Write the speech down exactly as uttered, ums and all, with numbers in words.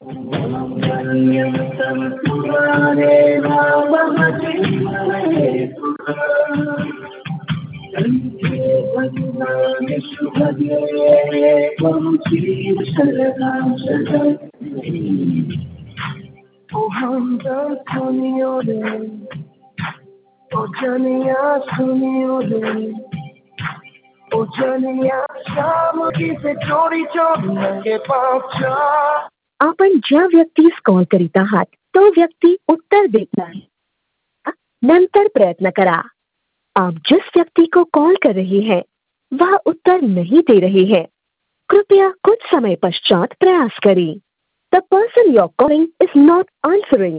आपण ज्या व्यक्तीस कॉल करीत आहात तो व्यक्ती उत्तर देत नाही. नंतर प्रयत्न करा. आप जिस व्यक्ति को कॉल कर रहे हैं वह उत्तर नहीं दे रहे हैं. कृपया कुछ समय पश्चात प्रयास करें. The person you're calling is not answering.